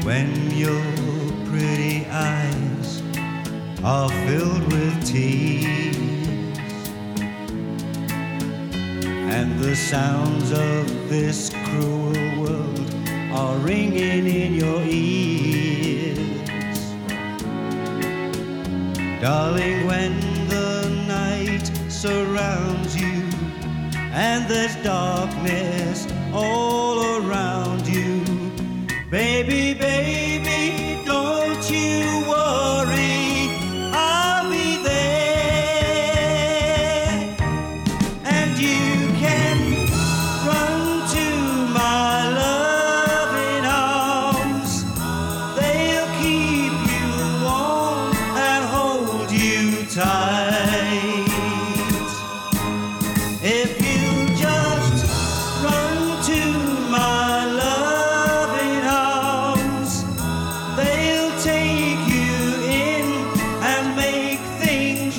When your pretty eyes are filled with tears, and the sounds of this cruel world are ringing in your ears. Darling, when the night surrounds you and there's darkness all around you, baby, baby, don't you worry, I'll be there. And you can run to my loving arms. They'll keep you warm and hold you tight. If you just run to my loving arms, they'll take you in and make things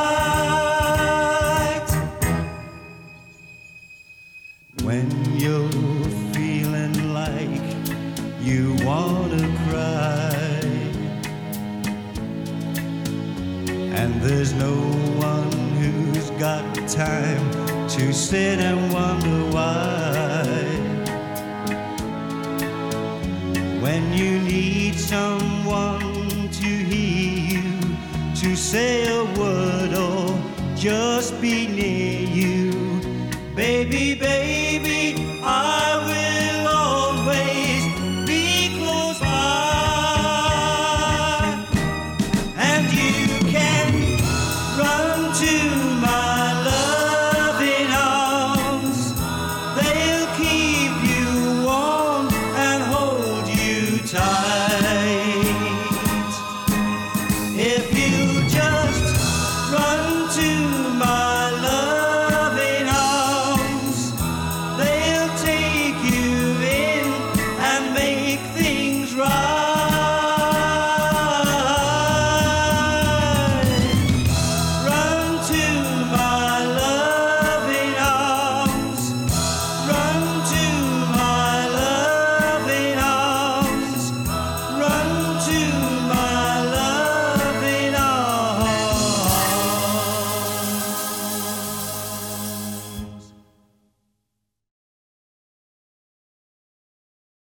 right. When you're feeling like you wanna cry, and there's no one who's got time to sit and wonder why. When you need someone to hear you, to say a word or just be near you, baby, baby, I will always be close by. And you can run to my loving arms. They'll keep you warm and hold you tight. If